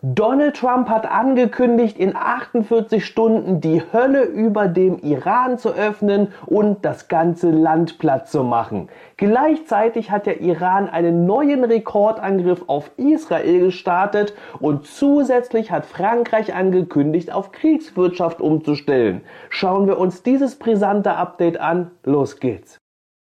Donald Trump hat angekündigt, in 48 Stunden die Hölle über dem Iran zu öffnen und das ganze Land platt zu machen. Gleichzeitig hat der Iran einen neuen Rekordangriff auf Israel gestartet und zusätzlich hat Frankreich angekündigt, auf Kriegswirtschaft umzustellen. Schauen wir uns dieses brisante Update an. Los geht's!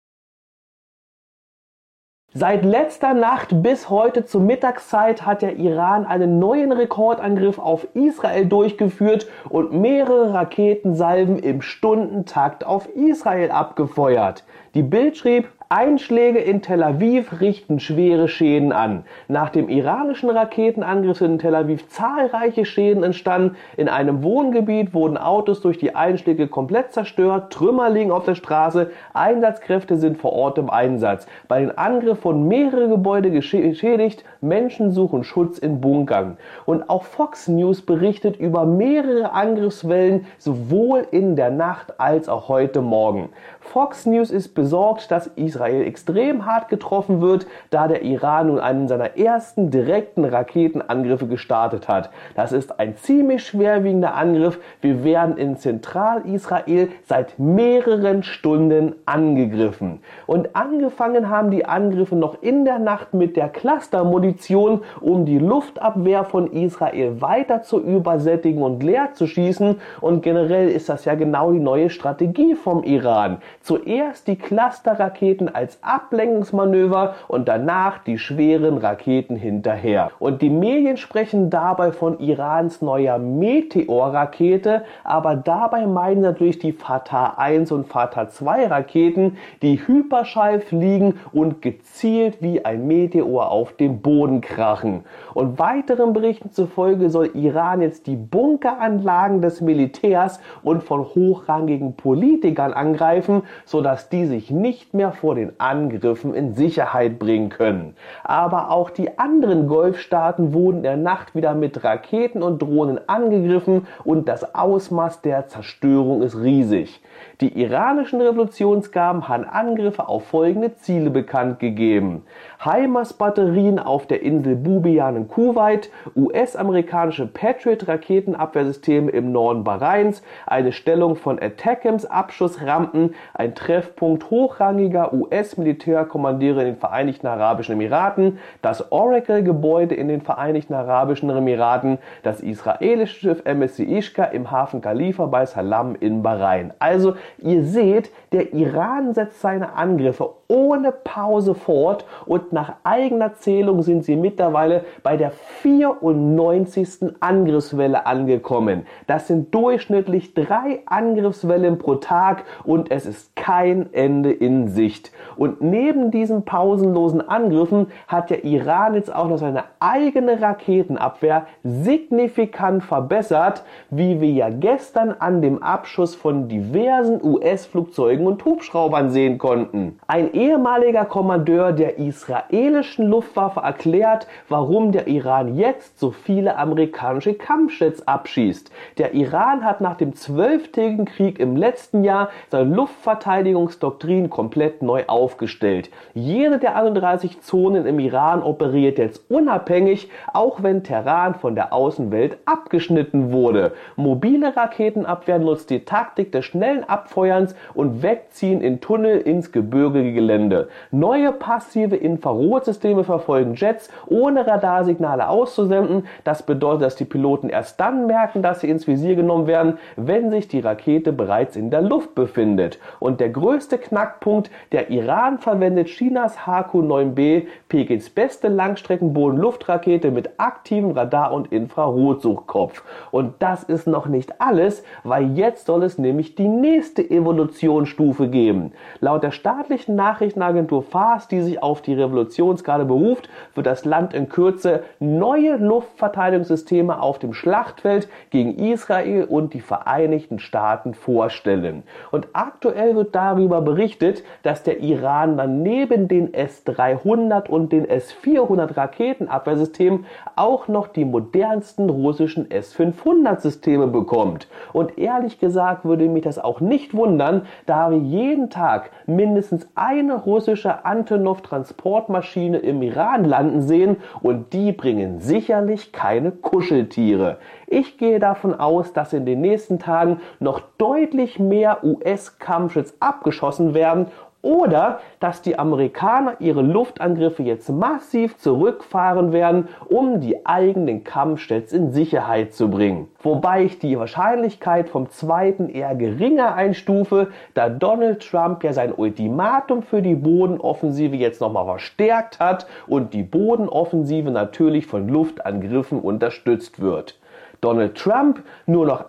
Seit letzter Nacht bis heute zur Mittagszeit hat der Iran einen neuen Rekordangriff auf Israel durchgeführt und mehrere Raketensalven im Stundentakt auf Israel abgefeuert. Die Bild schrieb: Einschläge in Tel Aviv richten schwere Schäden an. Nach dem iranischen Raketenangriff sind in Tel Aviv zahlreiche Schäden entstanden. In einem Wohngebiet wurden Autos durch die Einschläge komplett zerstört, Trümmer liegen auf der Straße, Einsatzkräfte sind vor Ort im Einsatz. Bei den Angriffen wurden mehrere Gebäude geschädigt, Menschen suchen Schutz in Bunkern. Und auch Fox News berichtet über mehrere Angriffswellen, sowohl in der Nacht als auch heute Morgen. Fox News ist besorgt, dass Israel extrem hart getroffen wird, da der Iran nun einen seiner ersten direkten Raketenangriffe gestartet hat. Das ist ein ziemlich schwerwiegender Angriff. Wir werden in Zentralisrael seit mehreren Stunden angegriffen. Und angefangen haben die Angriffe noch in der Nacht mit der Clustermunition, um die Luftabwehr von Israel weiter zu übersättigen und leer zu schießen. Und generell ist das ja genau die neue Strategie vom Iran. Zuerst die Clusterraketen als Ablenkungsmanöver und danach die schweren Raketen hinterher. Und die Medien sprechen dabei von Irans neuer Meteor-Rakete, aber dabei meinen natürlich die Fatah 1 und Fatah 2 Raketen, die Hyperschall fliegen und gezielt wie ein Meteor auf dem Boden krachen. Und weiteren Berichten zufolge soll Iran jetzt die Bunkeranlagen des Militärs und von hochrangigen Politikern angreifen, sodass die sich nicht mehr vor den Angriffen in Sicherheit bringen können. Aber auch die anderen Golfstaaten wurden in der Nacht wieder mit Raketen und Drohnen angegriffen und das Ausmaß der Zerstörung ist riesig. Die iranischen Revolutionsgarden haben Angriffe auf folgende Ziele bekannt gegeben: HIMARS-Batterien auf der Insel Bubiyan in Kuwait, US-amerikanische Patriot-Raketenabwehrsysteme im Norden Bahrains, eine Stellung von ATACMS-Abschussrampen, ein Treffpunkt hochrangiger US-Militärkommandeure in den Vereinigten Arabischen Emiraten, das Oracle-Gebäude in den Vereinigten Arabischen Emiraten, das israelische Schiff MSC Ishka im Hafen Khalifa bei Salam in Bahrain. Also, ihr seht, der Iran setzt seine Angriffe ohne Pause fort und nach eigener Zählung sind sie mittlerweile bei der 94. Angriffswelle angekommen. Das sind durchschnittlich 3 Angriffswellen pro Tag und es ist kein Ende in Sicht. Und neben diesen pausenlosen Angriffen hat der Iran jetzt auch noch seine eigene Raketenabwehr signifikant verbessert, wie wir ja gestern an dem Abschuss von diversen US-Flugzeugen und Hubschraubern sehen konnten. Ein ehemaliger Kommandeur der israelischen Luftwaffe erklärt, warum der Iran jetzt so viele amerikanische Kampfjets abschießt. Der Iran hat nach dem 12-tägigen Krieg im letzten Jahr seine Luftverteidigungsdoktrin komplett neu aufgestellt. Jede der 31 Zonen im Iran operiert jetzt unabhängig, auch wenn Teheran von der Außenwelt abgeschnitten wurde. Mobile Raketenabwehr nutzt die Taktik des schnellen Abfeuerns und Wegziehen in Tunnel ins gebirgige Gelände. Neue passive Infrarotsysteme verfolgen Jets, ohne Radarsignale auszusenden. Das bedeutet, dass die Piloten erst dann merken, dass sie ins Visier genommen werden, wenn sich die Rakete bereits in der Luft befindet. Und der größte Knackpunkt: der Iran verwendet Chinas HQ-9B, Pekins beste Langstreckenboden-Luftrakete mit aktivem Radar- und Infrarotsuchkopf. Und das ist noch nicht alles, weil jetzt soll es nämlich die nächste Evolutionsstufe geben. Laut der staatlichen Nachrichtenagentur FARS, die sich auf die Revolutionsgarde beruft, wird das Land in Kürze neue Luftverteidigungssysteme auf dem Schlachtfeld gegen Israel und die Vereinigten Staaten vorstellen. Und aktuell wird wird darüber berichtet, dass der Iran dann neben den S-300 und den S-400 Raketenabwehrsystemen auch noch die modernsten russischen S-500 Systeme bekommt. Und ehrlich gesagt würde mich das auch nicht wundern, da wir jeden Tag mindestens eine russische Antonov-Transportmaschine im Iran landen sehen und die bringen sicherlich keine Kuscheltiere. Ich gehe davon aus, dass in den nächsten Tagen noch deutlich mehr US-Kampfjets abgeschossen werden oder dass die Amerikaner ihre Luftangriffe jetzt massiv zurückfahren werden, um die eigenen Kampfjets in Sicherheit zu bringen. Wobei ich die Wahrscheinlichkeit vom zweiten eher geringer einstufe, da Donald Trump ja sein Ultimatum für die Bodenoffensive jetzt nochmal verstärkt hat und die Bodenoffensive natürlich von Luftangriffen unterstützt wird. Donald Trump nur noch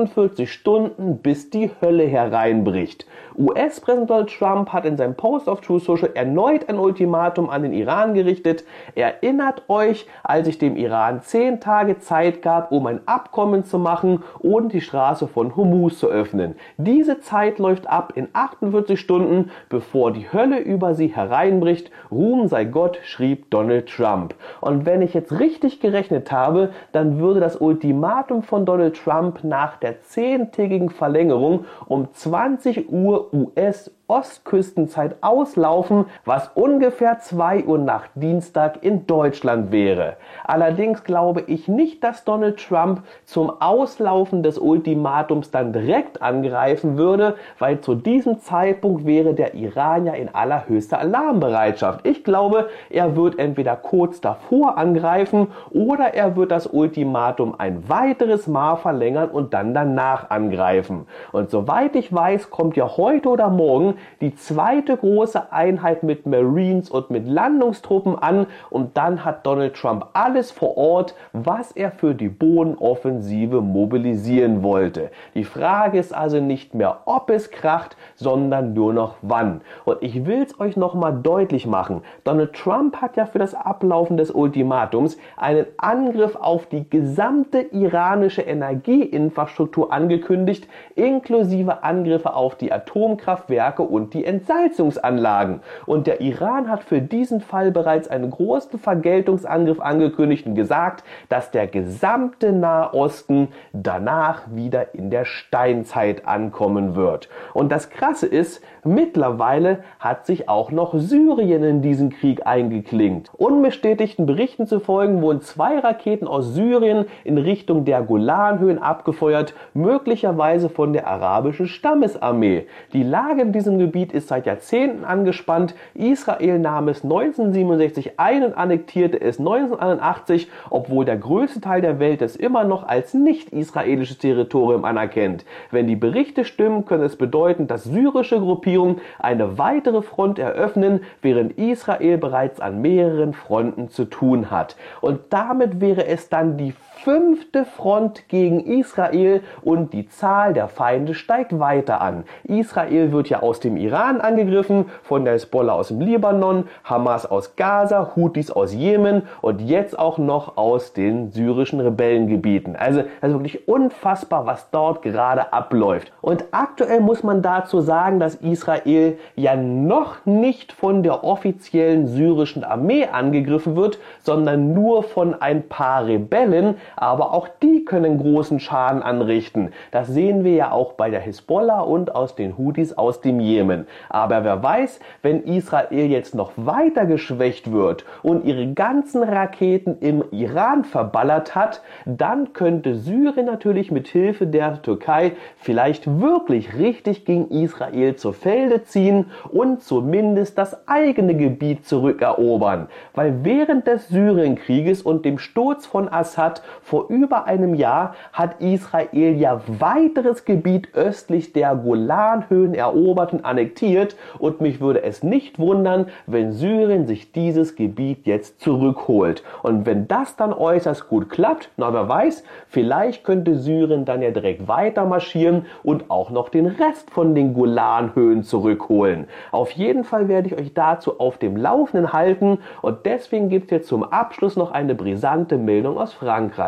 48 Stunden, bis die Hölle hereinbricht. US-Präsident Donald Trump hat in seinem Post auf Truth Social erneut ein Ultimatum an den Iran gerichtet. Erinnert euch, als ich dem Iran 10 Tage Zeit gab, um ein Abkommen zu machen und die Straße von Hormuz zu öffnen. Diese Zeit läuft ab in 48 Stunden, bevor die Hölle über sie hereinbricht. Ruhm sei Gott, schrieb Donald Trump. Und wenn ich jetzt richtig gerechnet habe, dann würde das Ultimatum von Donald Trump nach der 10-tägigen Verlängerung um 20 Uhr US-Ostküstenzeit auslaufen, was ungefähr 2 Uhr nach Dienstag in Deutschland wäre. Allerdings glaube ich nicht, dass Donald Trump zum Auslaufen des Ultimatums dann direkt angreifen würde, weil zu diesem Zeitpunkt wäre der Iran ja in allerhöchster Alarmbereitschaft. Ich glaube, er wird entweder kurz davor angreifen oder er wird das Ultimatum ein weiteres Mal verlängern und dann danach angreifen. Und soweit ich weiß, kommt ja heute oder morgen die zweite große Einheit mit Marines und mit Landungstruppen an und dann hat Donald Trump alles vor Ort, was er für die Bodenoffensive mobilisieren wollte. Die Frage ist also nicht mehr, ob es kracht, sondern nur noch wann. Und ich will es euch nochmal deutlich machen. Donald Trump hat ja für das Ablaufen des Ultimatums einen Angriff auf die gesamte iranische Energieinfrastruktur angekündigt, inklusive Angriffe auf die Atomkraftwerke und die Entsalzungsanlagen. Und der Iran hat für diesen Fall bereits einen großen Vergeltungsangriff angekündigt und gesagt, dass der gesamte Nahosten danach wieder in der Steinzeit ankommen wird. Und das Krasse ist, mittlerweile hat sich auch noch Syrien in diesen Krieg eingeklinkt. Unbestätigten Berichten zufolge wurden 2 Raketen aus Syrien in Richtung der Golanhöhen abgefeuert, möglicherweise von der arabischen Stammesarmee. Die Lage in diesem Gebiet ist seit Jahrzehnten angespannt. Israel nahm es 1967 ein und annektierte es 1981, obwohl der größte Teil der Welt es immer noch als nicht-israelisches Territorium anerkennt. Wenn die Berichte stimmen, könnte es bedeuten, dass syrische Gruppierungen eine weitere Front eröffnen, während Israel bereits an mehreren Fronten zu tun hat. Und damit wäre es dann die 5. Front gegen Israel und die Zahl der Feinde steigt weiter an. Israel wird ja aus dem Iran angegriffen, von der Hisbollah aus dem Libanon, Hamas aus Gaza, Houthis aus Jemen und jetzt auch noch aus den syrischen Rebellengebieten. Also wirklich unfassbar, was dort gerade abläuft. Und aktuell muss man dazu sagen, dass Israel ja noch nicht von der offiziellen syrischen Armee angegriffen wird, sondern nur von ein paar Rebellen, aber auch die können großen Schaden anrichten. Das sehen wir ja auch bei der Hisbollah und aus den Houthis aus dem Jemen. Aber wer weiß, wenn Israel jetzt noch weiter geschwächt wird und ihre ganzen Raketen im Iran verballert hat, dann könnte Syrien natürlich mit Hilfe der Türkei vielleicht wirklich richtig gegen Israel zu Felde ziehen und zumindest das eigene Gebiet zurückerobern. Weil während des Syrienkrieges und dem Sturz von Assad vor über einem Jahr hat Israel ja weiteres Gebiet östlich der Golanhöhen erobert und annektiert und mich würde es nicht wundern, wenn Syrien sich dieses Gebiet jetzt zurückholt. Und wenn das dann äußerst gut klappt, na wer weiß, vielleicht könnte Syrien dann ja direkt weiter marschieren und auch noch den Rest von den Golanhöhen zurückholen. Auf jeden Fall werde ich euch dazu auf dem Laufenden halten und deswegen gibt es jetzt zum Abschluss noch eine brisante Meldung aus Frankreich.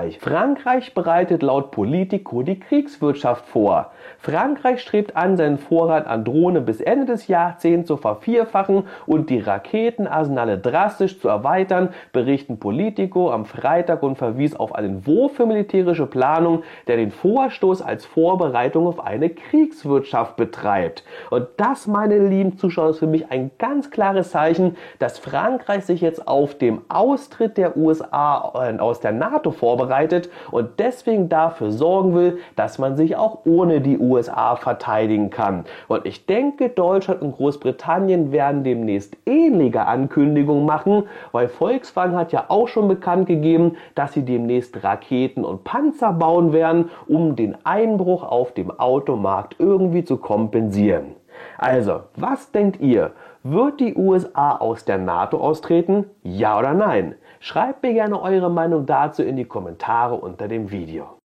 Frankreich. Frankreich bereitet laut Politico die Kriegswirtschaft vor. Frankreich strebt an, seinen Vorrat an Drohnen bis Ende des Jahrzehnts zu vervierfachen und die Raketenarsenale drastisch zu erweitern, berichten Politico am Freitag und verwies auf einen Entwurf für militärische Planung, der den Vorstoß als Vorbereitung auf eine Kriegswirtschaft betreibt. Und das, meine lieben Zuschauer, ist für mich ein ganz klares Zeichen, dass Frankreich sich jetzt auf dem Austritt der USA aus der NATO vorbereitet und deswegen dafür sorgen will, dass man sich auch ohne die USA verteidigen kann. Und ich denke, Deutschland und Großbritannien werden demnächst ähnliche Ankündigungen machen, weil Volkswagen hat ja auch schon bekannt gegeben, dass sie demnächst Raketen und Panzer bauen werden, um den Einbruch auf dem Automarkt irgendwie zu kompensieren. Also, was denkt ihr? Wird die USA aus der NATO austreten? Ja oder nein? Schreibt mir gerne eure Meinung dazu in die Kommentare unter dem Video.